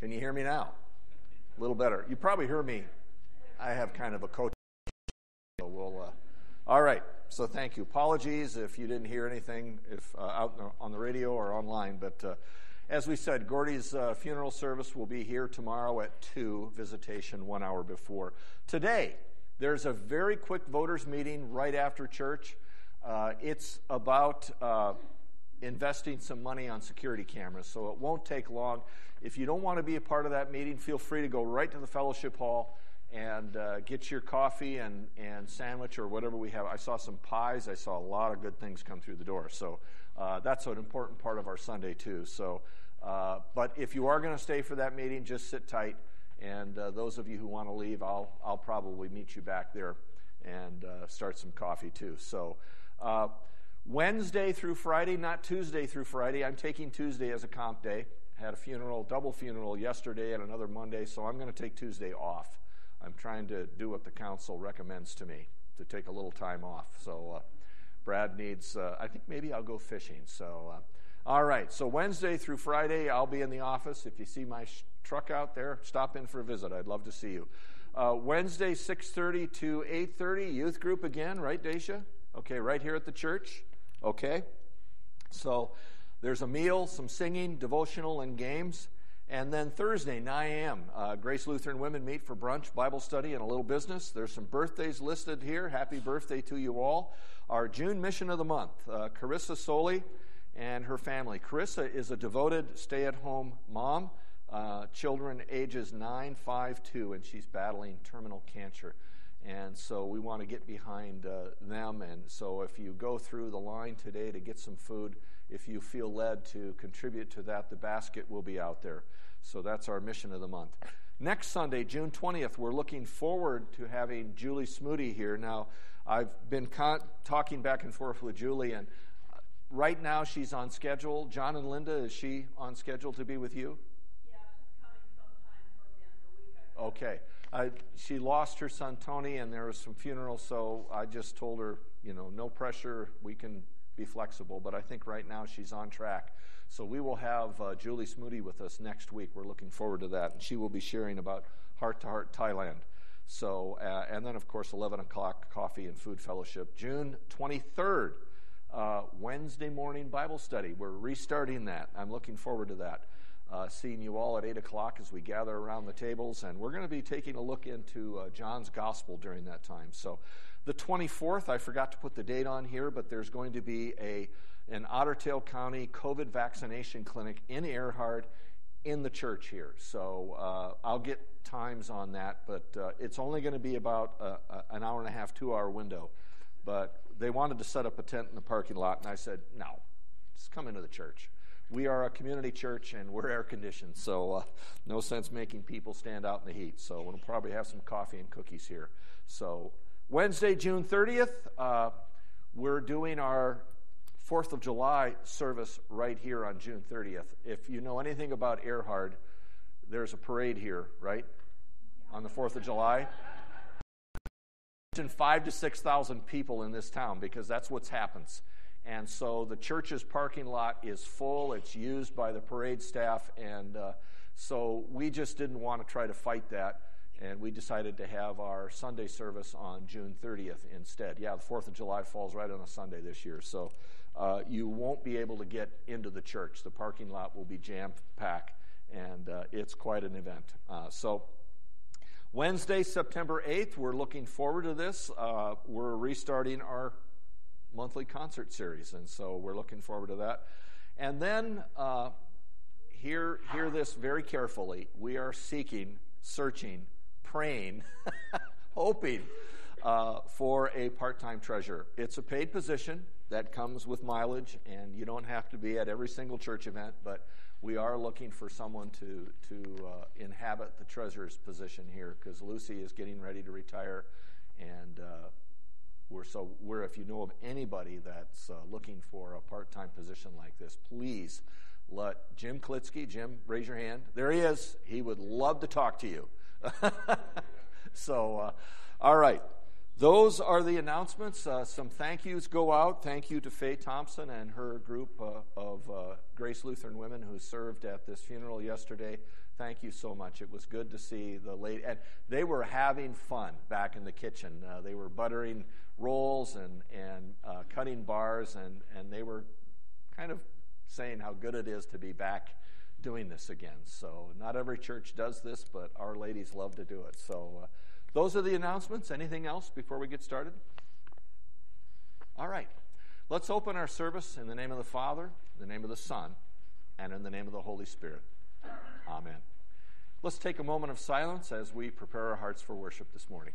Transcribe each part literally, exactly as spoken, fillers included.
Can you hear me now? A little better. You probably hear me. I have kind of a coach. So we'll, uh, all right. So thank you. Apologies if you didn't hear anything if uh, out on the radio or online. But uh, as we said, Gordy's uh, funeral service will be here tomorrow at two, visitation one hour before. Today, there's a very quick voters meeting right after church. Uh, it's about uh, investing some money on security cameras, so it won't take long. If you don't want to be a part of that meeting, feel free to go right to the fellowship hall and uh, get your coffee and, and sandwich or whatever we have. I saw some pies. I saw a lot of good things come through the door. So uh, that's an important part of our Sunday too. So, uh, but if you are going to stay for that meeting, just sit tight. And uh, those of you who want to leave, I'll I'll probably meet you back there and uh, start some coffee too. So uh, Wednesday through Friday, not Tuesday through Friday. I'm taking Tuesday as a comp day. Had a funeral, double funeral yesterday and another Monday, so I'm going to take Tuesday off. I'm trying to do what the council recommends to me, to take a little time off. So uh, Brad needs, uh, I think maybe I'll go fishing. So, uh, all right, so Wednesday through Friday, I'll be in the office. If you see my sh- truck out there, stop in for a visit. I'd love to see you. Uh, Wednesday, six thirty to eight thirty, youth group again, right, Daisha? Okay, right here at the church. Okay, so there's a meal, some singing, devotional, and games. And then Thursday, nine a.m., uh, Grace Lutheran Women meet for brunch, Bible study, and a little business. There's some birthdays listed here. Happy birthday to you all. Our June mission of the month, uh, Carissa Soli and her family. Carissa is a devoted stay-at-home mom, uh, children ages nine, five, two, and she's battling terminal cancer. And so we want to get behind uh, them. And so if you go through the line today to get some food, if you feel led to contribute to that, the basket will be out there. So that's our mission of the month. Next Sunday, June twentieth, we're looking forward to having Julie Smoody here. Now, I've been con- talking back and forth with Julie, and right now she's on schedule. John and Linda, is she on schedule to be with you? Yeah, she's coming sometime toward the end of the week, I guess. Okay. I, she lost her son, Tony, and there was some funeral, so I just told her, you know, no pressure. We can be flexible, but I think right now she's on track. So we will have uh, Julie Smoody with us next week. We're looking forward to that, and she will be sharing about Heart to Heart Thailand. So, uh, and then, of course, eleven o'clock coffee and food fellowship. June twenty-third, uh, Wednesday morning Bible study. We're restarting that. I'm looking forward to that. Uh, seeing you all at eight o'clock as we gather around the tables, and we're going to be taking a look into uh, John's Gospel during that time. So the twenty-fourth, I forgot to put the date on here, but there's going to be a an Otter Tail County COVID vaccination clinic in Earhart in the church here. So uh, I'll get times on that, but uh, it's only going to be about a, a, an hour and a half, two-hour window. But they wanted to set up a tent in the parking lot, and I said, no, just come into the church. We are a community church, and we're air-conditioned, so uh, no sense making people stand out in the heat. So we'll probably have some coffee and cookies here. So Wednesday, June thirtieth, uh, we're doing our fourth of July service right here on June thirtieth. If you know anything about Earhart, there's a parade here, right, on the fourth of July. Five to six thousand people in this town, because that's what happens. And so the church's parking lot is full. It's used by the parade staff, and uh, so we just didn't want to try to fight that, and we decided to have our Sunday service on June thirtieth instead. Yeah, the fourth of July falls right on a Sunday this year, so uh, you won't be able to get into the church. The parking lot will be jam-packed, and uh, it's quite an event. Uh, so Wednesday, September eighth, we're looking forward to this. Uh, we're restarting our monthly concert series, and so we're looking forward to that. And then, uh, hear, hear this very carefully. We are seeking, searching, praying, hoping uh, for a part-time treasurer. It's a paid position that comes with mileage, and you don't have to be at every single church event, but we are looking for someone to, to uh, inhabit the treasurer's position here, because Lucy is getting ready to retire, and uh, We're so we're if you know of anybody that's uh, looking for a part-time position like this, please let Jim Klitsky, Jim, raise your hand. There he is. He would love to talk to you. so, uh, all right. Those are the announcements. Uh, some thank yous go out. Thank you to Faye Thompson and her group uh, of uh, Grace Lutheran Women who served at this funeral yesterday. Thank you so much. It was good to see the lady, and they were having fun back in the kitchen. Uh, they were buttering rolls and and uh, cutting bars, and and they were kind of saying how good it is to be back doing this again. So not every church does this, but our ladies love to do it. So uh, those are the announcements. Anything else before we get started? All right. Let's open our service in the name of the Father, in the name of the Son, and in the name of the Holy Spirit. Amen. Let's take a moment of silence as we prepare our hearts for worship this morning.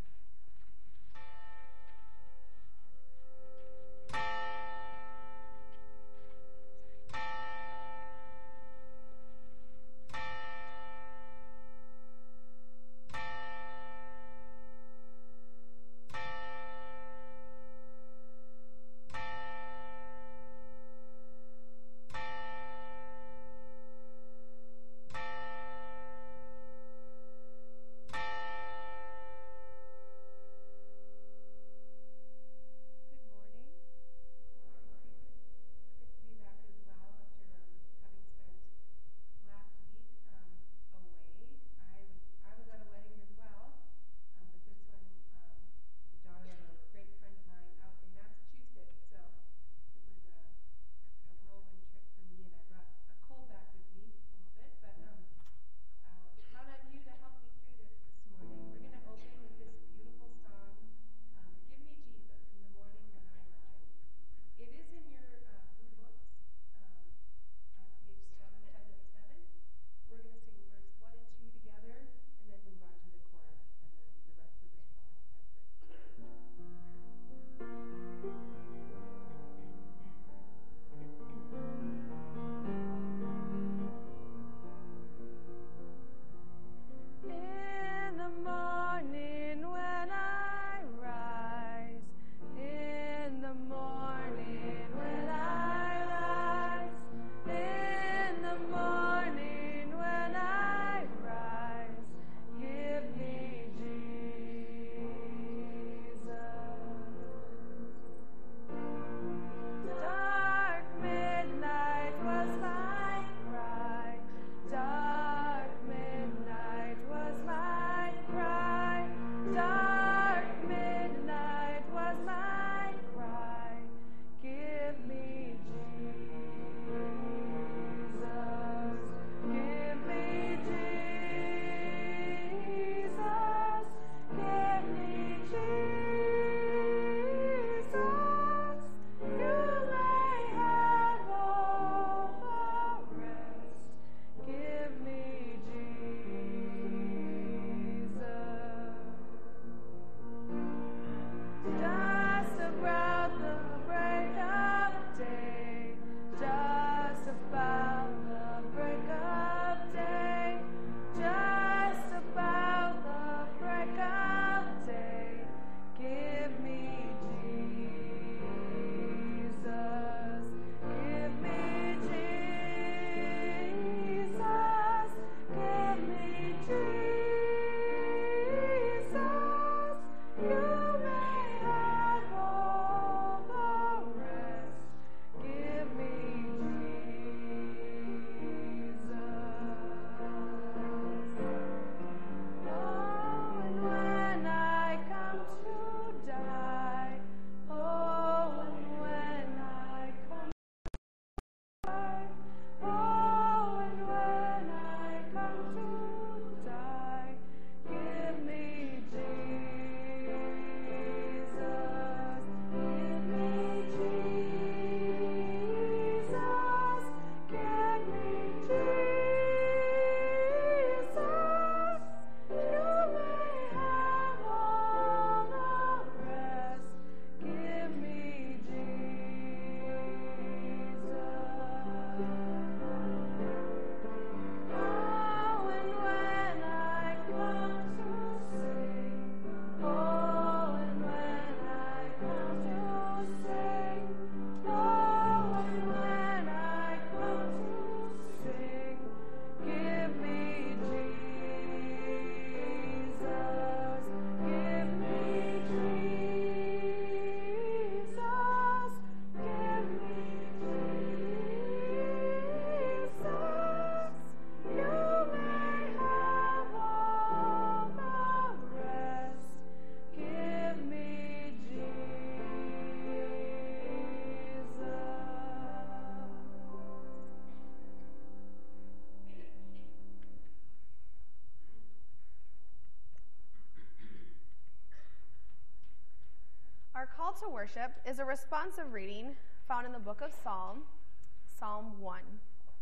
Our call to worship is a responsive reading found in the book of Psalm, Psalm one.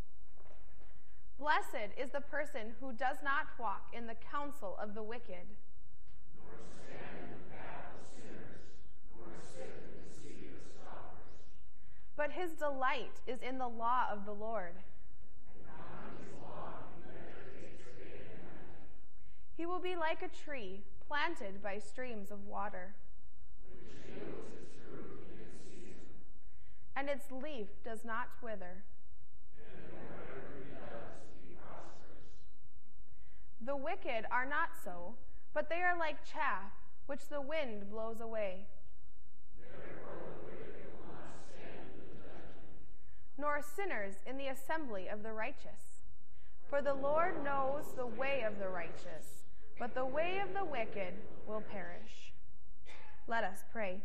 Blessed is the person who does not walk in the counsel of the wicked, nor stand in the path of sinners, nor sit in the seat of scoffers. but his delight is in the law of the Lord. And on his law he meditates day and night. He will be like a tree planted by streams of water, which yields its fruit in its season, and its leaf does not wither. and whatever he does, he prospers. The wicked are not so, but they are like chaff, which the wind blows away. Therefore the wicked will not stand in the judgment, Nor sinners in the assembly of the righteous. For the Lord knows the way of the righteous, but the way of the wicked will perish. Let us pray.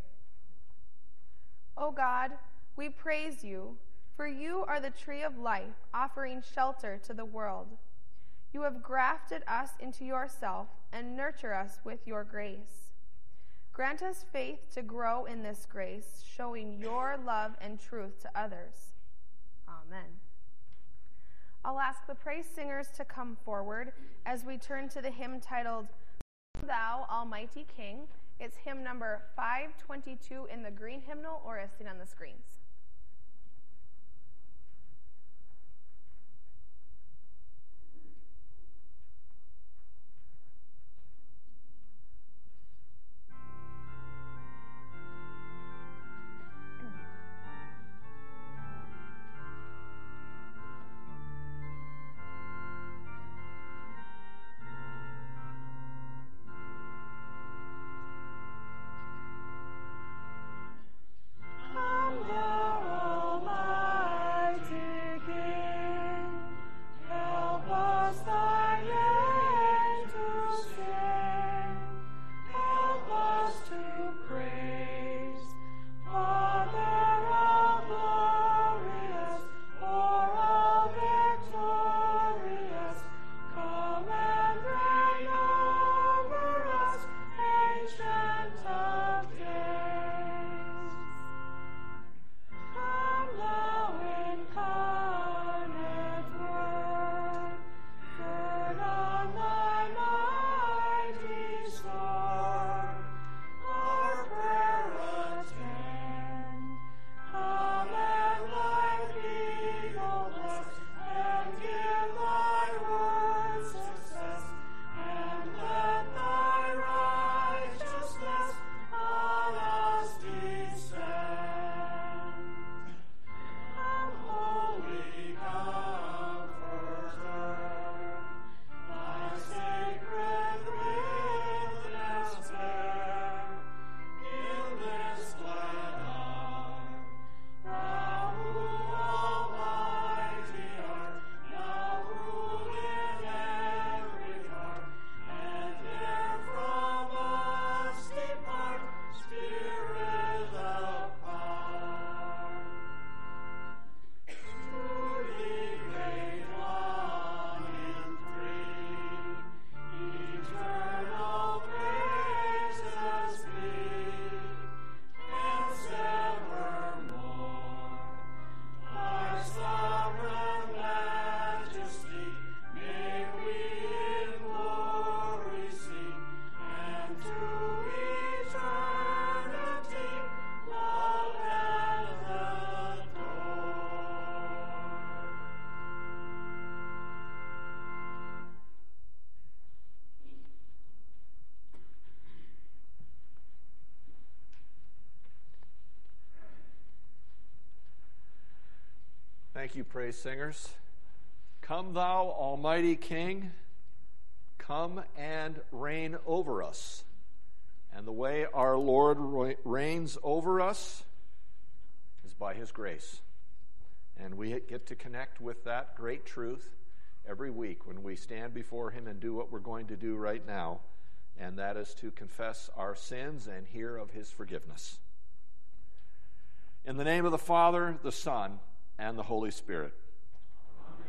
O God, we praise you, for you are the tree of life, offering shelter to the world. You have grafted us into yourself and nurture us with your grace. Grant us faith to grow in this grace, showing your love and truth to others. Amen. I'll ask the praise singers to come forward as we turn to the hymn titled, Thou Almighty King. It's hymn number five twenty-two in the green hymnal, or as seen on the screens. Thank you, praise singers. Come, thou Almighty King, come and reign over us. And the way our Lord reigns over us is by his grace. And we get to connect with that great truth every week when we stand before him and do what we're going to do right now, and that is to confess our sins and hear of his forgiveness. In the name of the Father, the Son, and the Holy Spirit. Amen.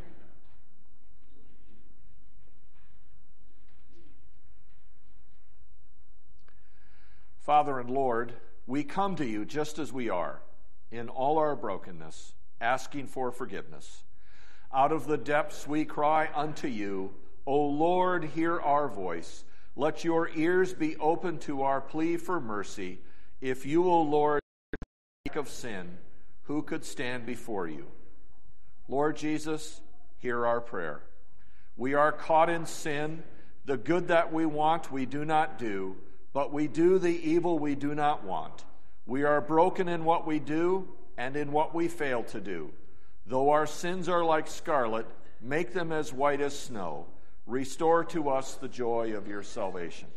Father and Lord, we come to you just as we are, in all our brokenness, asking for forgiveness. Out of the depths we cry unto you, O Lord, hear our voice. Let your ears be open to our plea for mercy. If you, O Lord, speak of sin, who could stand before you? Lord Jesus, hear our prayer. We are caught in sin. The good that we want, we do not do, but we do the evil we do not want. We are broken in what we do and in what we fail to do. Though our sins are like scarlet, make them as white as snow. Restore to us the joy of your salvation.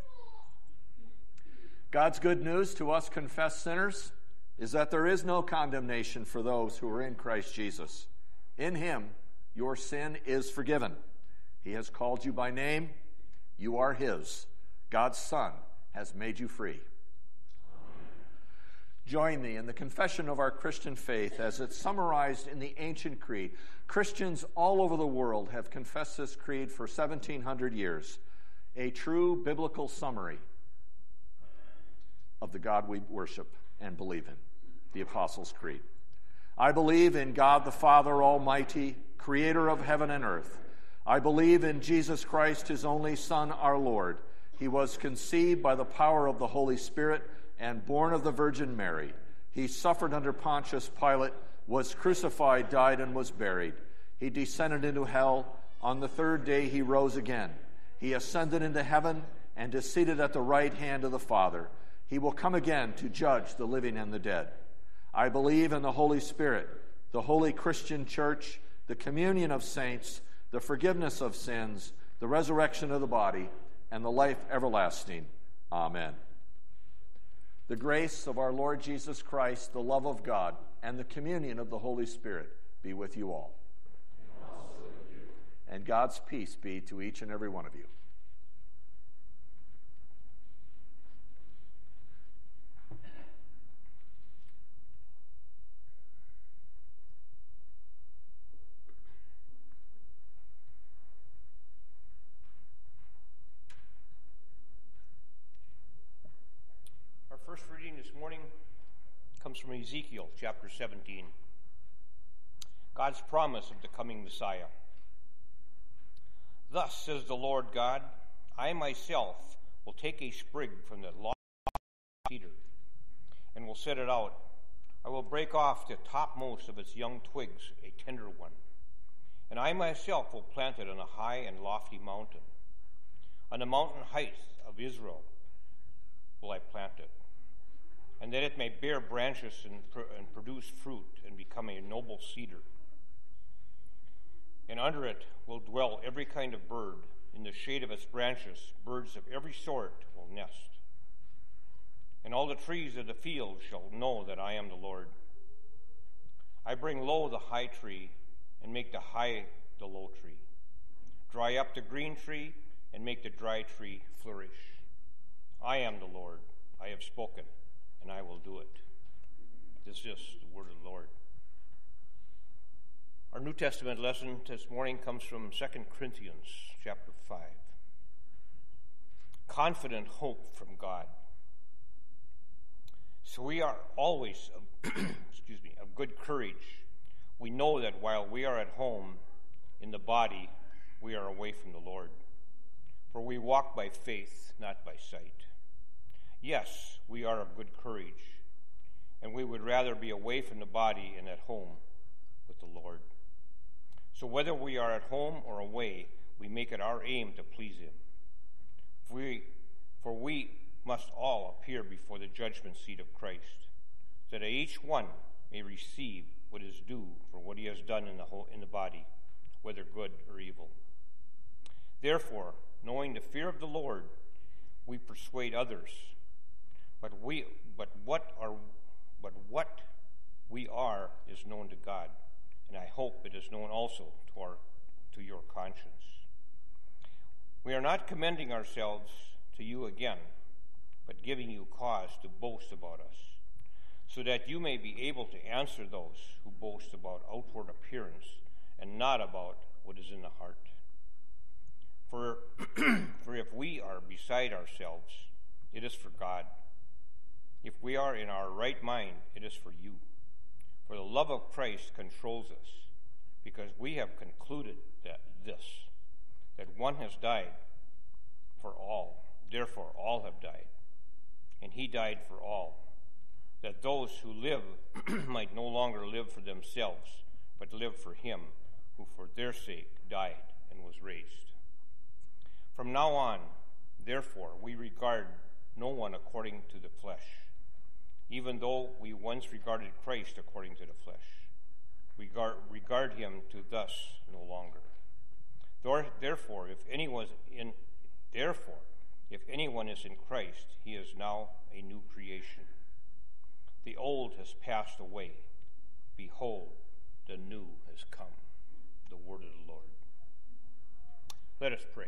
God's good news to us confessed sinners is that there is no condemnation for those who are in Christ Jesus. In him, your sin is forgiven. He has called you by name. You are his. God's Son has made you free. Join me in the confession of our Christian faith as it's summarized in the ancient creed. Christians all over the world have confessed this creed for seventeen hundred years, a true biblical summary of the God we worship and believe in, the Apostles' Creed. I believe in God the Father Almighty, creator of heaven and earth. I believe in Jesus Christ, his only Son, our Lord. He was conceived by the power of the Holy Spirit and born of the Virgin Mary. He suffered under Pontius Pilate, was crucified, died, and was buried. He descended into hell. On the third day he rose again. He ascended into heaven and is seated at the right hand of the Father. He will come again to judge the living and the dead. I believe in the Holy Spirit, the holy Christian church, the communion of saints, the forgiveness of sins, the resurrection of the body, and the life everlasting. Amen. The grace of our Lord Jesus Christ, the love of God, and the communion of the Holy Spirit be with you all. And also with you. And God's peace be to each and every one of you. Our first reading this morning comes from Ezekiel chapter seventeen. God's promise of the coming Messiah. Thus says the Lord God, I myself will take a sprig from the lofty cedar and will set it out. I will break off the topmost of its young twigs, a tender one. And I myself will plant it on a high and lofty mountain. On the mountain heights of Israel will I plant it, and that it may bear branches and, pr- and produce fruit and become a noble cedar. And under it will dwell every kind of bird. In the shade of its branches, birds of every sort will nest. And all the trees of the field shall know that I am the Lord. I bring low the high tree and make the high the low tree. Dry up the green tree and make the dry tree flourish. I am the Lord. I have spoken, and I will do it. This is the word of the Lord. Our New Testament lesson this morning comes from Second Corinthians chapter five. Confident hope from God. So we are always, of, excuse me, of good courage. We know that while we are at home in the body, we are away from the Lord. For we walk by faith, not by sight. Yes, we are of good courage, and we would rather be away from the body and at home with the Lord. So whether we are at home or away, we make it our aim to please him. For we, for we must all appear before the judgment seat of Christ, so that each one may receive what is due for what he has done in the whole, in the body, whether good or evil. Therefore, knowing the fear of the Lord, we persuade others. But we, but what are, but what we are is known to God, and I hope it is known also to our, to your conscience. We are not commending ourselves to you again, but giving you cause to boast about us, so that you may be able to answer those who boast about outward appearance and not about what is in the heart. For, for if we are beside ourselves, it is for God. If we are in our right mind, it is for you. For the love of Christ controls us, because we have concluded that this, that one has died for all, therefore all have died. And he died for all, that those who live might no longer live for themselves, but live for him who for their sake died and was raised. From now on, therefore, we regard no one according to the flesh, even though we once regarded Christ according to the flesh. We regard, regard him to thus no longer. Therefore, if anyone in therefore, if anyone is in Christ, he is now a new creation. The old has passed away. Behold, the new has come. The word of the Lord. Let us pray.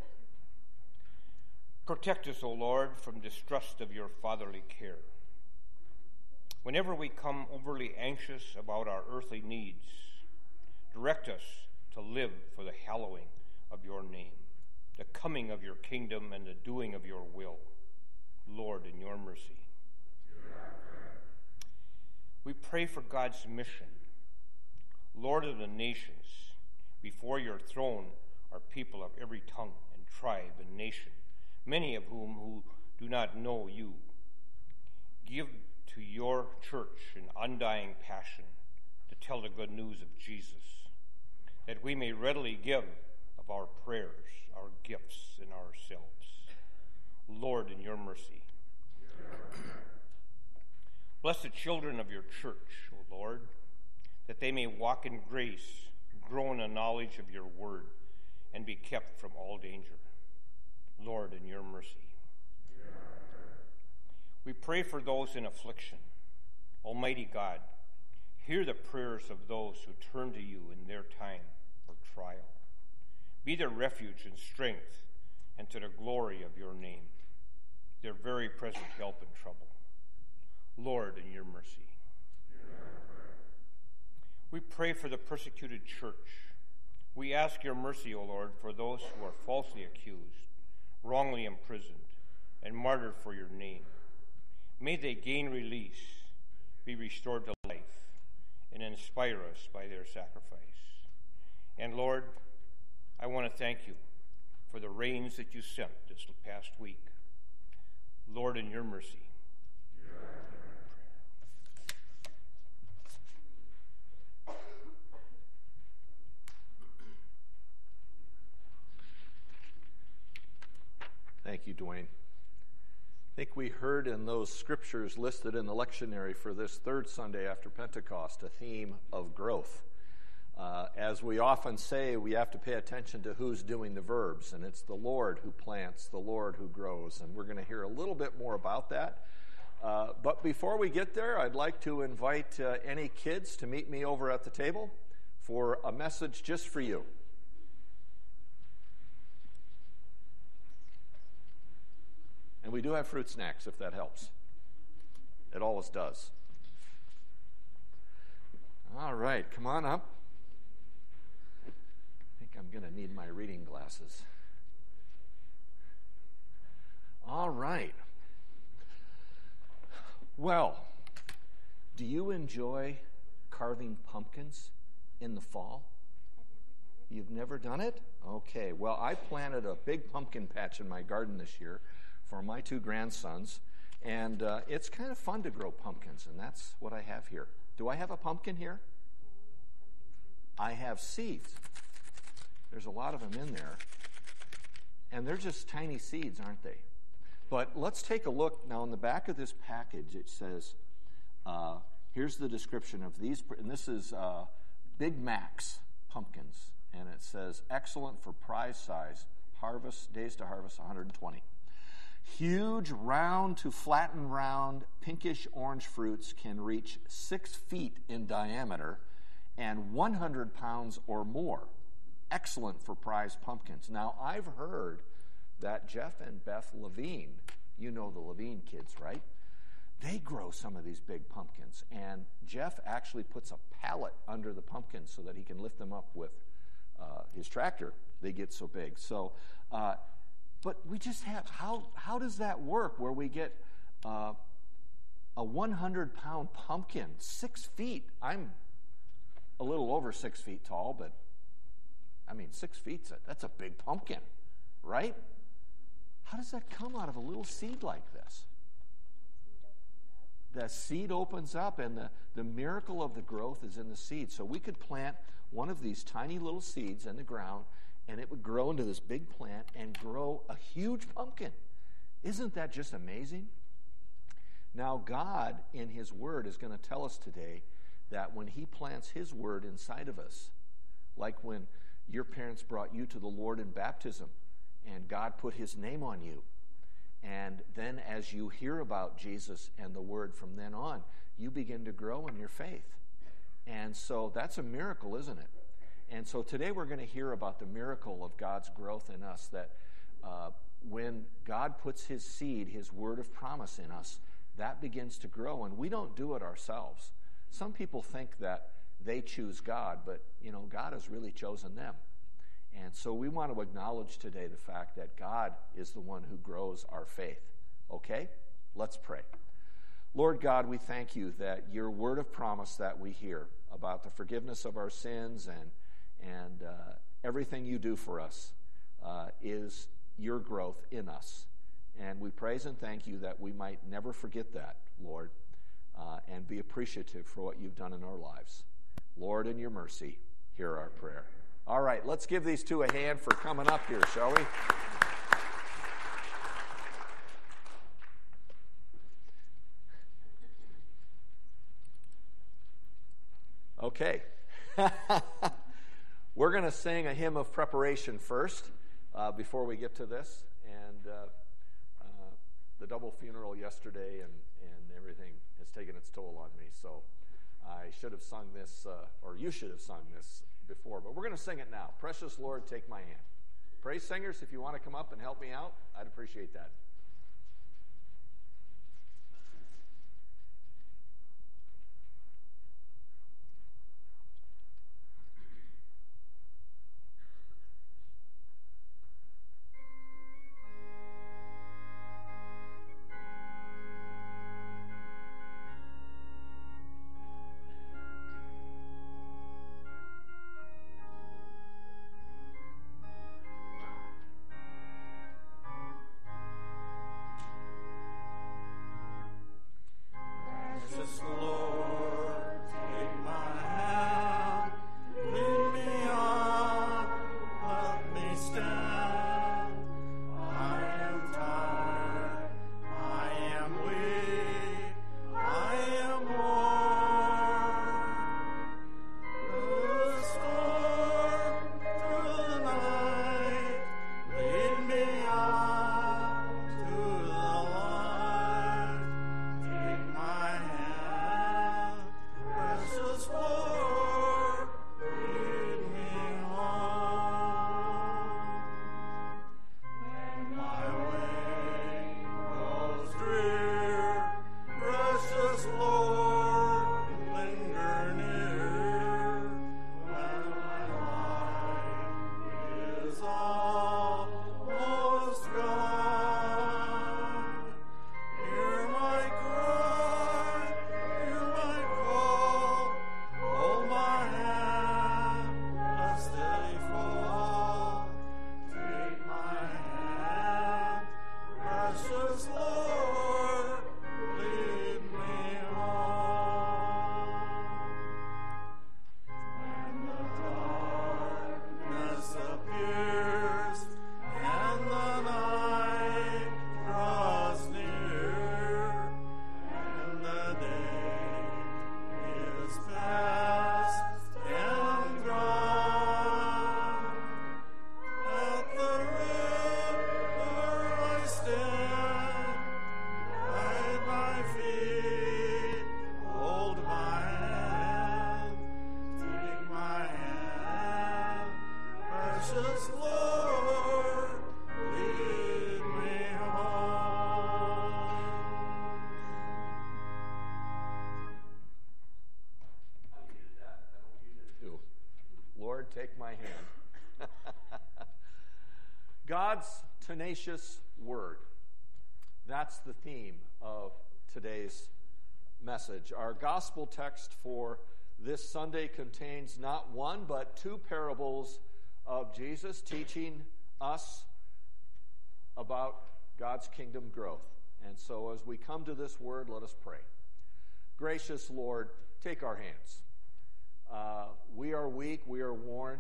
Protect us, O Lord, from distrust of your fatherly care. Whenever we come overly anxious about our earthly needs, direct us to live for the hallowing of your name, the coming of your kingdom, and the doing of your will. Lord, in your mercy. We pray for God's mission. Lord of the nations, before your throne are people of every tongue and tribe and nation, many of whom who do not know you. Give to your church an undying passion to tell the good news of Jesus, that we may readily give of our prayers, our gifts, and ourselves. Lord, in your mercy. Bless the children of your church, O Lord, that they may walk in grace, grow in a knowledge of your word, and be kept from all danger. Lord, in your mercy. We pray for those in affliction. Almighty God, hear the prayers of those who turn to you in their time of trial. Be their refuge and strength, and to the glory of your name, their very present help in trouble. Lord, in your mercy. We pray for the persecuted church. We ask your mercy, O Lord, for those who are falsely accused, wrongly imprisoned, and martyred for your name. May they gain release, be restored to life, and inspire us by their sacrifice. And Lord, I want to thank you for the rains that you sent this past week. Lord, in your mercy. Thank you, Dwayne. I think we heard in those scriptures listed in the lectionary for this third Sunday after Pentecost a theme of growth. Uh, as we often say, we have to pay attention to who's doing the verbs, and it's the Lord who plants, the Lord who grows, and we're going to hear a little bit more about that. Uh, but before we get there, I'd like to invite uh, any kids to meet me over at the table for a message just for you. And we do have fruit snacks, if that helps. It always does. All right, come on up. I think I'm going to need my reading glasses. All right. Well, do you enjoy carving pumpkins in the fall? You've never done it? Okay, well, I planted a big pumpkin patch in my garden this year for my two grandsons, and uh, it's kind of fun to grow pumpkins, and that's what I have here. Do I have a pumpkin here? I have seeds. There's a lot of them in there, and they're just tiny seeds, aren't they? But let's take a look. Now, in the back of this package, it says, uh, here's the description of these, and this is uh, Big Macs pumpkins, and it says, excellent for prize size, harvest, days to harvest, one hundred twenty. Huge, round to flattened round, pinkish orange fruits can reach six feet in diameter and one hundred pounds or more. Excellent for prize pumpkins. Now, I've heard that Jeff and Beth Levine, you know the Levine kids, right? They grow some of these big pumpkins, and Jeff actually puts a pallet under the pumpkins so that he can lift them up with uh, his tractor. They get so big. So, uh, But we just have, how how does that work where we get uh, a one hundred pound pumpkin, six feet. I'm a little over six feet tall, but I mean, six feet, that's a big pumpkin, right? How does that come out of a little seed like this? The seed opens up, and the, the miracle of the growth is in the seed. So we could plant one of these tiny little seeds in the ground, and it would grow into this big plant and grow a huge pumpkin. Isn't that just amazing? Now, God, in His Word, is going to tell us today that when He plants His Word inside of us, like when your parents brought you to the Lord in baptism, and God put His name on you, and then as you hear about Jesus and the Word from then on, you begin to grow in your faith. And so that's a miracle, isn't it? And so today we're going to hear about the miracle of God's growth in us, that uh, when God puts His seed, His word of promise in us, that begins to grow, and we don't do it ourselves. Some people think that they choose God, but, you know, God has really chosen them. And so we want to acknowledge today the fact that God is the one who grows our faith. Okay? Let's pray. Lord God, we thank you that your word of promise that we hear about the forgiveness of our sins and, and uh, everything you do for us uh, is your growth in us. And we praise and thank you that we might never forget that, Lord, uh, and be appreciative for what you've done in our lives. Lord, in your mercy, hear our prayer. All right, let's give these two a hand for coming up here, shall we? Okay. We're going to sing a hymn of preparation first uh, before we get to this. And uh, uh, the double funeral yesterday and, and everything has taken its toll on me. So I should have sung this, uh, or you should have sung this before, but we're going to sing it now. Precious Lord, take my hand. Praise singers, if you want to come up and help me out, I'd appreciate that. Take my hand. God's tenacious word. That's the theme of today's message. Our gospel text for this Sunday contains not one, but two parables of Jesus teaching us about God's kingdom growth. And so as we come to this word, let us pray. Gracious Lord, take our hands. Uh, we are weak, we are worn.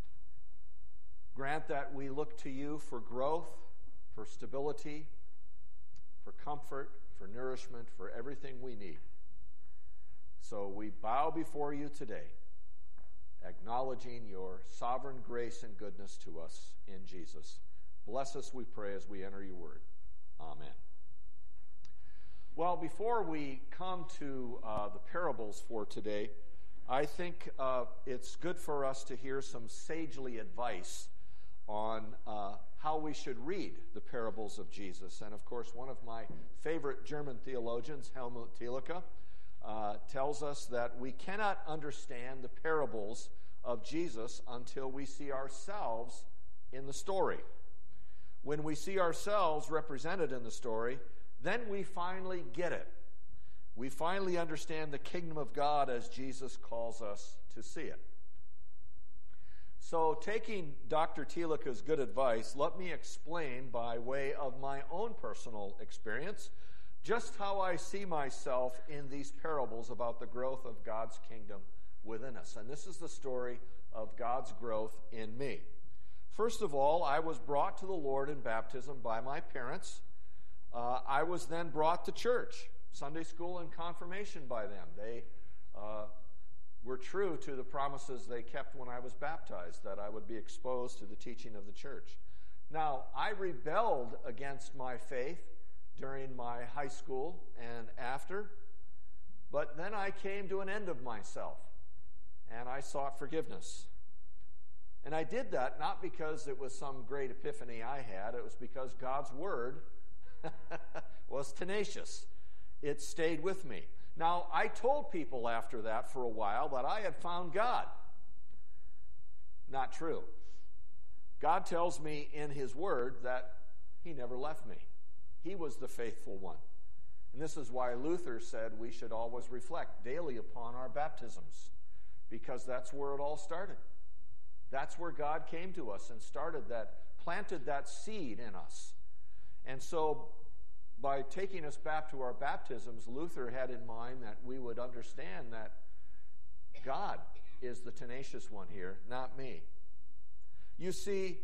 Grant that we look to you for growth, for stability, for comfort, for nourishment, for everything we need. So we bow before you today, acknowledging your sovereign grace and goodness to us in Jesus. Bless us, we pray, as we enter your word. Amen. Well, before we come to uh, the parables for today, I think uh, it's good for us to hear some sagely advice on uh, how we should read the parables of Jesus. And of course, one of my favorite German theologians, Helmut Thielicke, uh, tells us that we cannot understand the parables of Jesus until we see ourselves in the story. When we see ourselves represented in the story, then we finally get it. We finally understand the kingdom of God as Jesus calls us to see it. So, taking Doctor Thielicke's good advice, let me explain by way of my own personal experience just how I see myself in these parables about the growth of God's kingdom within us. And this is the story of God's growth in me. First of all, I was brought to the Lord in baptism by my parents. Uh, I was then brought to church, Sunday school and confirmation by them. They uh, were true to the promises they kept when I was baptized, that I would be exposed to the teaching of the church. Now, I rebelled against my faith during my high school and after, but then I came to an end of myself, and I sought forgiveness. And I did that not because it was some great epiphany I had. It was because God's word was tenacious. It stayed with me. Now, I told people after that for a while that I had found God. Not true. God tells me in his word that he never left me. He was the faithful one. And this is why Luther said we should always reflect daily upon our baptisms, because that's where it all started. That's where God came to us and started that, planted that seed in us. And so by taking us back to our baptisms, Luther had in mind that we would understand that God is the tenacious one here, not me. You see,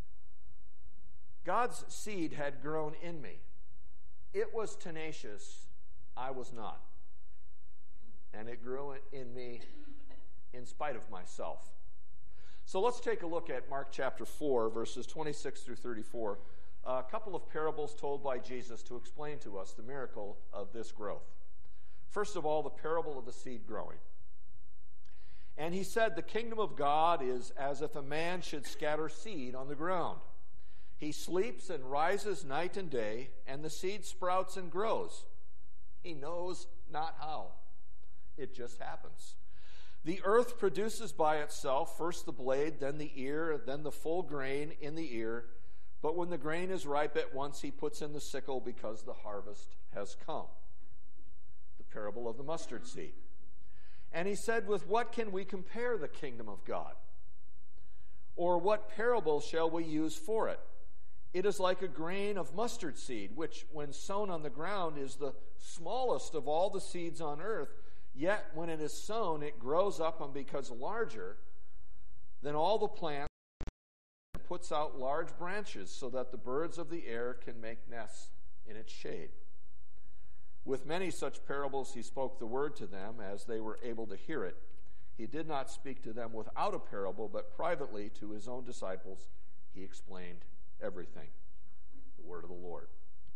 God's seed had grown in me. It was tenacious. I was not. And it grew in me in spite of myself. So let's take a look at Mark chapter four, verses twenty-six through thirty-four. A couple of parables told by Jesus to explain to us the miracle of this growth. First of all, the parable of the seed growing. And he said, the kingdom of God is as if a man should scatter seed on the ground. He sleeps and rises night and day, and the seed sprouts and grows. He knows not how. It just happens. The earth produces by itself first the blade, then the ear, then the full grain in the ear. But when the grain is ripe at once, he puts in the sickle because the harvest has come. The parable of the mustard seed. And he said, with what can we compare the kingdom of God? Or what parable shall we use for it? It is like a grain of mustard seed, which when sown on the ground is the smallest of all the seeds on earth. Yet when it is sown, it grows up and becomes larger than all the plants, and puts out large branches so that the birds of the air can make nests in its shade. With many such parables he spoke the word to them as they were able to hear it. He did not speak to them without a parable, but privately to his own disciples he explained everything. The word of the Lord.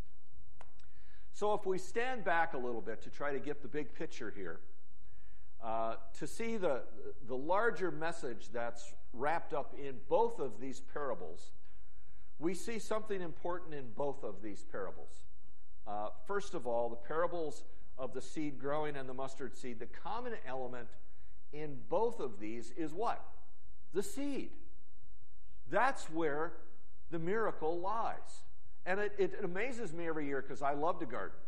So if we stand back a little bit to try to get the big picture here, uh, to see the, the larger message that's wrapped up in both of these parables, we see something important in both of these parables. Uh, first of all, the parables of the seed growing and the mustard seed, the common element in both of these is what? The seed. That's where the miracle lies. And it, it amazes me every year because I love to garden.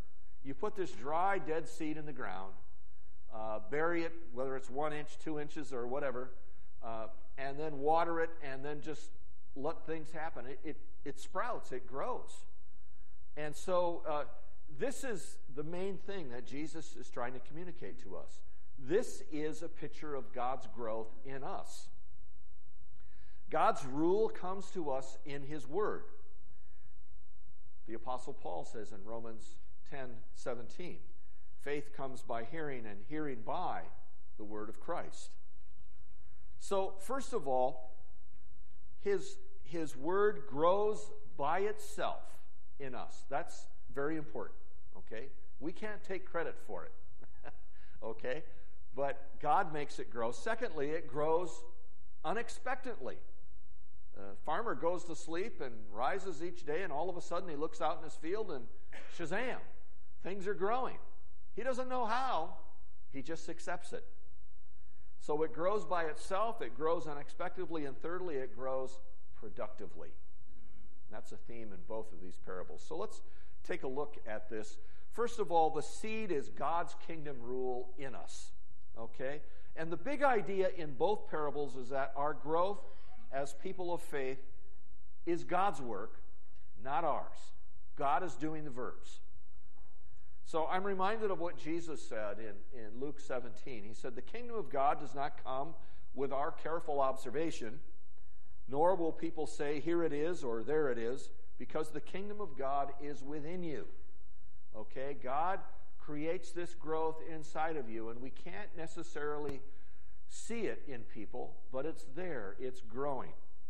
You put this dry, dead seed in the ground, uh, bury it, whether it's one inch, two inches, or whatever, uh, and then water it, and then just let things happen. It, it, it sprouts, it grows. And so uh, this is the main thing that Jesus is trying to communicate to us. This is a picture of God's growth in us. God's rule comes to us in his word. The Apostle Paul says in Romans ten seventeen, faith comes by hearing, and hearing by the word of Christ. So, first of all, his, his word grows by itself in us. That's very important, okay? We can't take credit for it, okay? But God makes it grow. Secondly, it grows unexpectedly. A farmer goes to sleep and rises each day, and all of a sudden he looks out in his field and shazam, things are growing. He doesn't know how, he just accepts it. So it grows by itself, it grows unexpectedly, and thirdly, it grows productively. That's a theme in both of these parables. So let's take a look at this. First of all, the seed is God's kingdom rule in us, okay? And the big idea in both parables is that our growth as people of faith is God's work, not ours. God is doing the verbs. So I'm reminded of what Jesus said in, in Luke seventeen. He said, the kingdom of God does not come with our careful observation, nor will people say, here it is or there it is, because the kingdom of God is within you. Okay? God creates this growth inside of you, and we can't necessarily see it in people, but it's there. It's growing.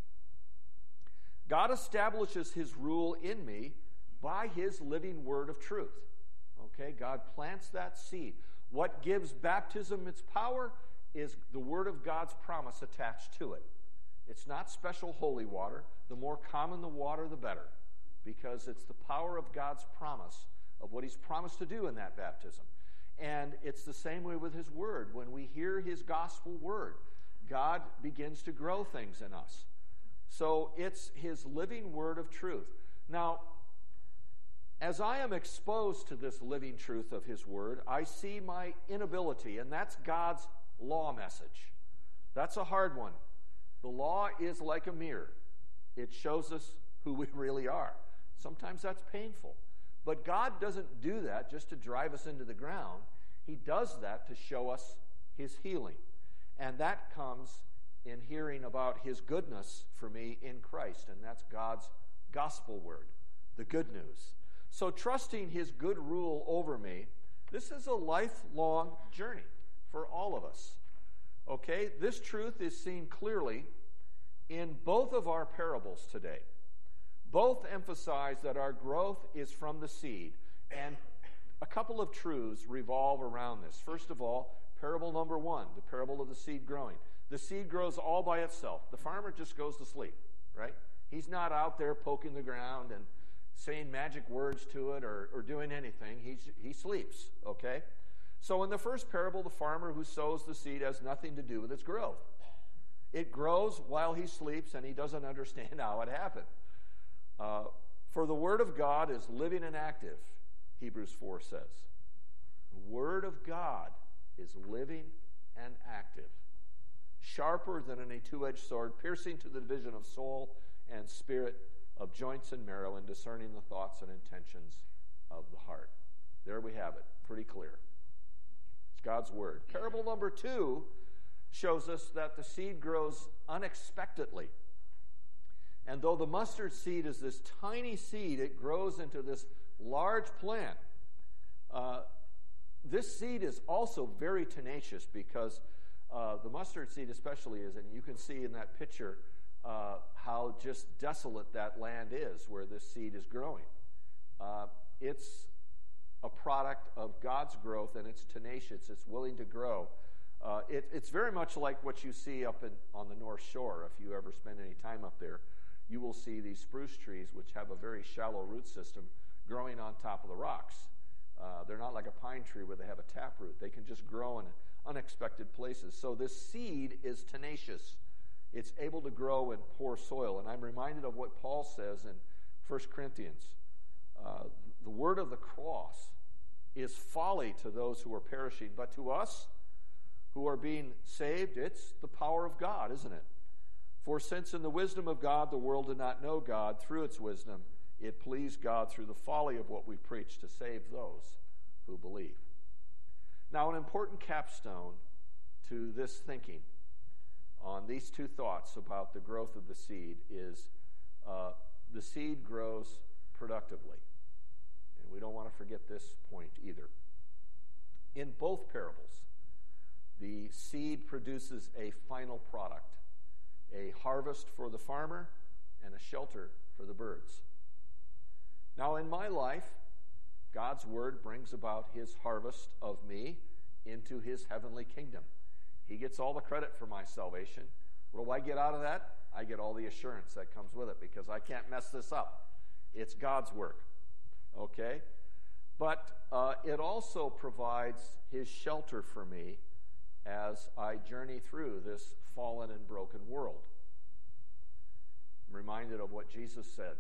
God establishes his rule in me by his living word of truth. Okay, God plants that seed. What gives baptism its power is the word of God's promise attached to it. It's not special holy water. The more common the water, the better, because it's the power of God's promise of what he's promised to do in that baptism. And it's the same way with his word. When we hear his gospel word, God begins to grow things in us. So it's his living word of truth. Now, as I am exposed to this living truth of his word, I see my inability, and that's God's law message. That's a hard one. The law is like a mirror. It shows us who we really are. Sometimes that's painful. But God doesn't do that just to drive us into the ground. He does that to show us his healing. And that comes in hearing about his goodness for me in Christ. And that's God's gospel word, the good news. So trusting his good rule over me, this is a lifelong journey for all of us. Okay? This truth is seen clearly in both of our parables today. Both emphasize that our growth is from the seed, and a couple of truths revolve around this. First of all, parable number one, the parable of the seed growing. The seed grows all by itself. The farmer just goes to sleep, right? He's not out there poking the ground and saying magic words to it or, or doing anything. He's, he sleeps, okay? So in the first parable, the farmer who sows the seed has nothing to do with its growth. It grows while he sleeps, and he doesn't understand how it happened. Uh, for the word of God is living and active, Hebrews four says. The word of God is living and active, sharper than any two-edged sword, piercing to the division of soul and spirit, of joints and marrow, and discerning the thoughts and intentions of the heart. There we have it, pretty clear. It's God's word. Parable number two shows us that the seed grows unexpectedly. And though the mustard seed is this tiny seed, it grows into this large plant. Uh, this seed is also very tenacious, because uh, the mustard seed especially is, and you can see in that picture uh, how just desolate that land is where this seed is growing. Uh, it's a product of God's growth, and it's tenacious. It's willing to grow. Uh, it, it's very much like what you see up in, on the North Shore. If you ever spend any time up there, you will see these spruce trees, which have a very shallow root system, growing on top of the rocks. Uh, they're not like a pine tree where they have a taproot. They can just grow in unexpected places. So this seed is tenacious. It's able to grow in poor soil. And I'm reminded of what Paul says in First Corinthians. Uh, the word of the cross is folly to those who are perishing, but to us who are being saved, it's the power of God, isn't it? For since in the wisdom of God the world did not know God, through its wisdom it pleased God through the folly of what we preach to save those who believe. Now, an important capstone to this thinking on these two thoughts about the growth of the seed is uh, the seed grows productively. And we don't want to forget this point either. In both parables, the seed produces a final product, a harvest for the farmer and a shelter for the birds. Now, in my life, God's word brings about his harvest of me into his heavenly kingdom. He gets all the credit for my salvation. What do I get out of that? I get all the assurance that comes with it because I can't mess this up. It's God's work, okay? But uh, it also provides his shelter for me as I journey through this fallen and broken world. I'm reminded of what Jesus said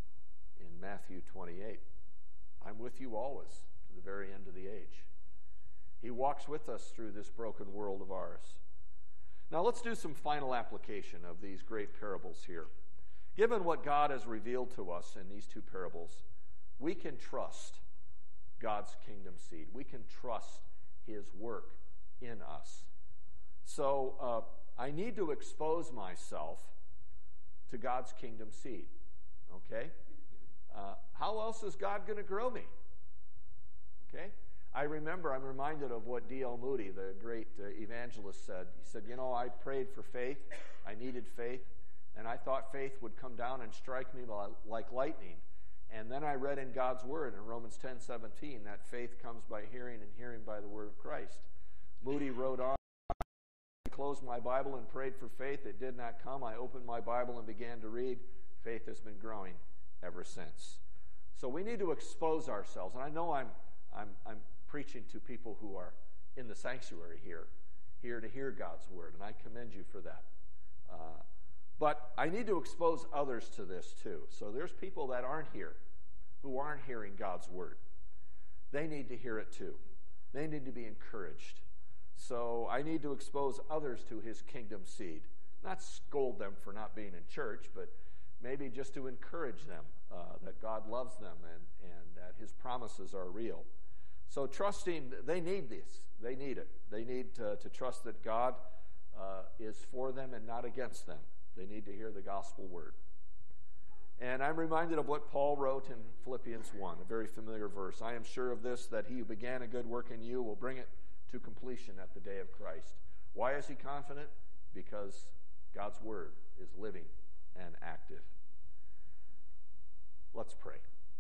in Matthew twenty-eight. I'm with you always to the very end of the age. He walks with us through this broken world of ours. Now let's do some final application of these great parables here. Given what God has revealed to us in these two parables, we can trust God's kingdom seed. We can trust his work in us. So uh, I need to expose myself to God's kingdom seed. Okay? Uh, how else is God going to grow me? Okay? I remember, I'm reminded of what D L Moody, the great uh, evangelist, said. He said, you know, I prayed for faith. I needed faith. And I thought faith would come down and strike me like lightning. And then I read in God's word in Romans ten seventeen that faith comes by hearing and hearing by the word of Christ. Moody wrote on, I closed my Bible and prayed for faith. It did not come. I opened my Bible and began to read. Faith has been growing ever since. So we need to expose ourselves. And I know I'm I'm, I'm preaching to people who are in the sanctuary here, here to hear God's word, and I commend you for that. Uh, but I need to expose others to this too. So there's people that aren't here, who aren't hearing God's word. They need to hear it too. They need to be encouraged. So I need to expose others to his kingdom seed. Not scold them for not being in church, but maybe just to encourage them uh, that God loves them and, and that his promises are real. So trusting, they need this. They need it. They need to, to trust that God uh, is for them and not against them. They need to hear the gospel word. And I'm reminded of what Paul wrote in Philippians one, a very familiar verse. I am sure of this, that he who began a good work in you will bring it to completion at the day of Christ. Why is he confident? Because God's word is living and active. Let's pray.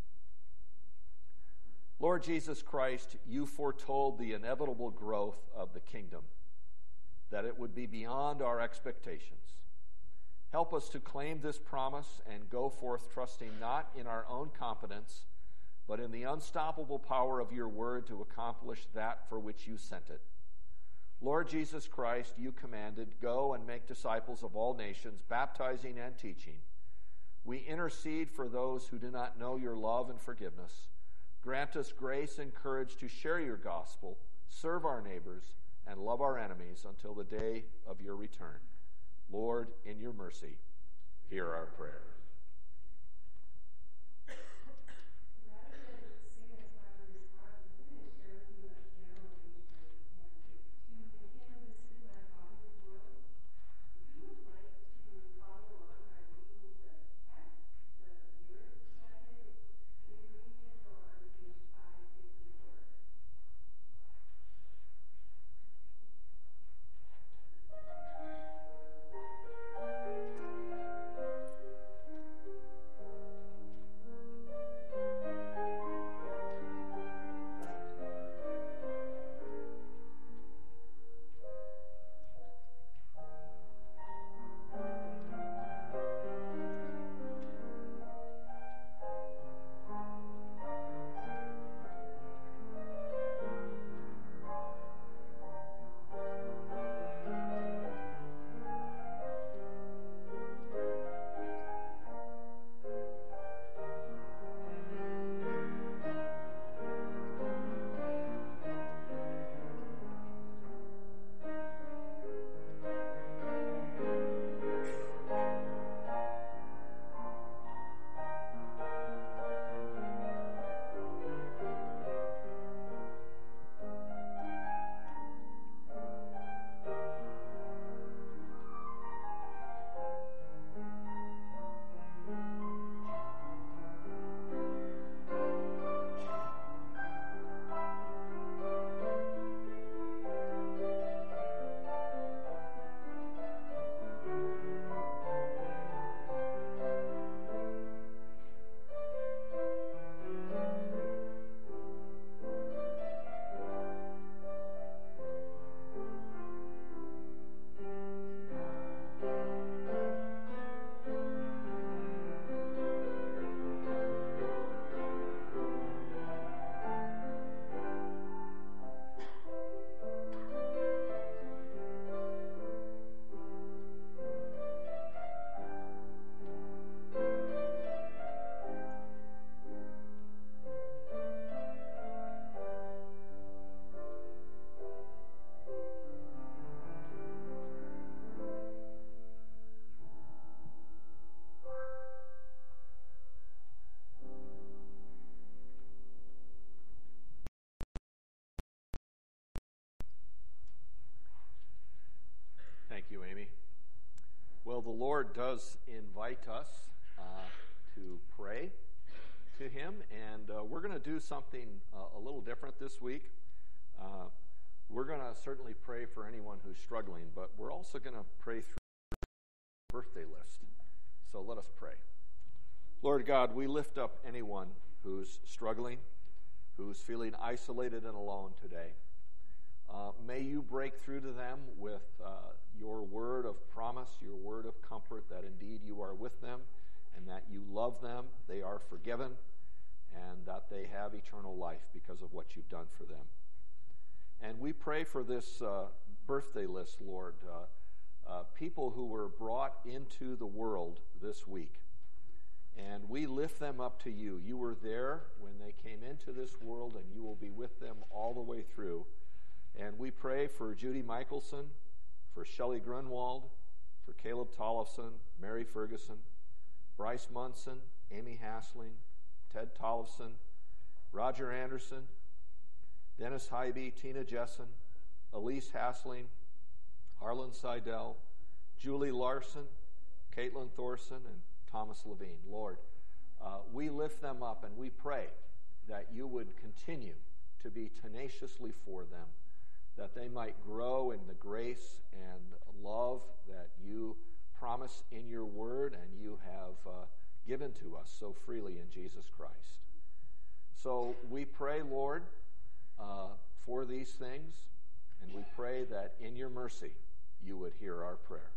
Lord Jesus Christ, you foretold the inevitable growth of the kingdom, that it would be beyond our expectations. Help us to claim this promise and go forth trusting not in our own competence, but in the unstoppable power of your word to accomplish that for which you sent it. Lord Jesus Christ, you commanded, go and make disciples of all nations, baptizing and teaching. We intercede for those who do not know your love and forgiveness. Grant us grace and courage to share your gospel, serve our neighbors, and love our enemies until the day of your return. Lord, in your mercy, hear our prayer. Thank you, Amy. Well, the Lord does invite us uh, to pray to Him, and uh, we're going to do something uh, a little different this week. Uh, we're going to certainly pray for anyone who's struggling, but we're also going to pray through the birthday list. So let us pray. Lord God, we lift up anyone who's struggling, who's feeling isolated and alone today. Uh, may you break through to them with uh, your word of promise, your word of comfort, that indeed you are with them and that you love them, they are forgiven, and that they have eternal life because of what you've done for them. And we pray for this uh, birthday list, Lord, uh, uh, people who were brought into the world this week. And we lift them up to you. You were there when they came into this world, and you will be with them all the way through. And we pray for Judy Michelson, for Shelley Grunwald, for Caleb Tollefson, Mary Ferguson, Bryce Munson, Amy Hasling, Ted Tollefson, Roger Anderson, Dennis Hybe, Tina Jessen, Elise Hasling, Harlan Seidel, Julie Larson, Caitlin Thorson, and Thomas Levine. Lord, uh, we lift them up and we pray that you would continue to be tenaciously for them, that they might grow in the grace and love that you promise in your word and you have uh, given to us so freely in Jesus Christ. So we pray, Lord, uh, for these things, and we pray that in your mercy you would hear our prayer.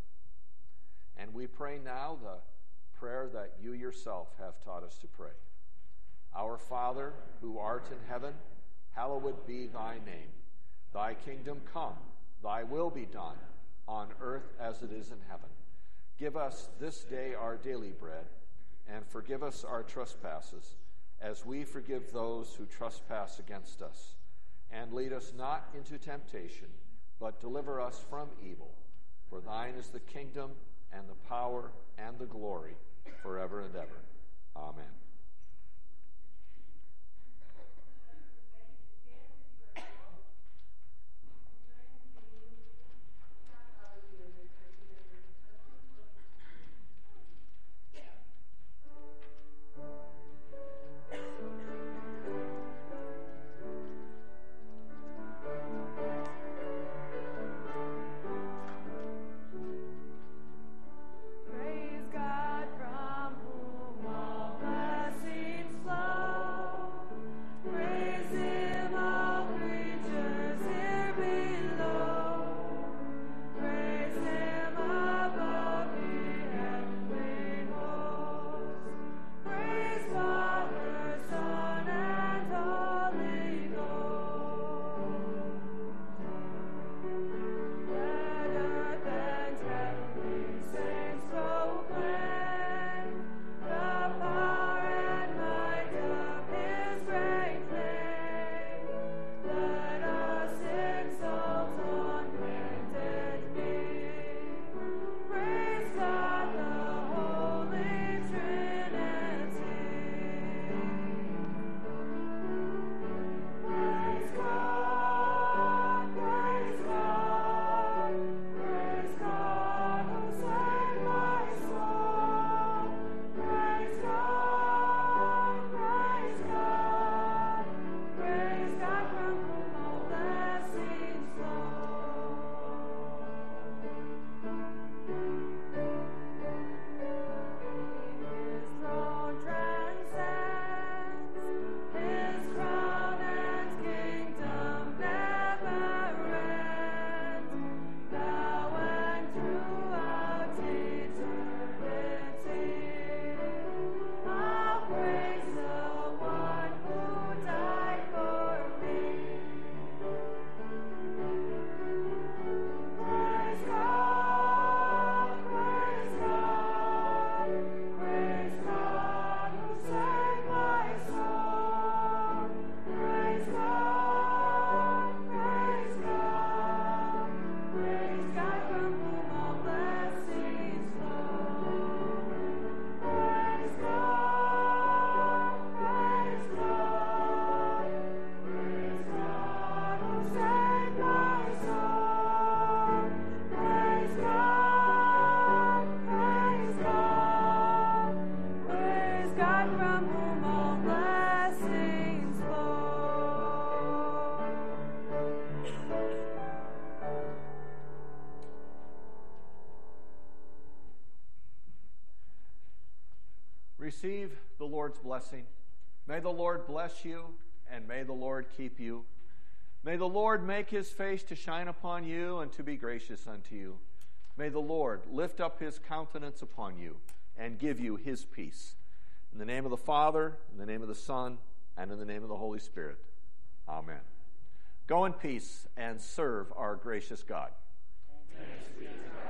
And we pray now the prayer that you yourself have taught us to pray. Our Father, who art in heaven, hallowed be thy name. Thy kingdom come, thy will be done, on earth as it is in heaven. Give us this day our daily bread, and forgive us our trespasses, as we forgive those who trespass against us. And lead us not into temptation, but deliver us from evil. For thine is the kingdom, and the power, and the glory, forever and ever. Amen. Praise God from whom all blessings receive the Lord's blessing. May the Lord bless you, and may the Lord keep you. May the Lord make his face to shine upon you and to be gracious unto you. May the Lord lift up his countenance upon you and give you his peace. In the name of the Father, in the name of the Son, and in the name of the Holy Spirit. Amen. Go in peace and serve our gracious God. Thanks be to God.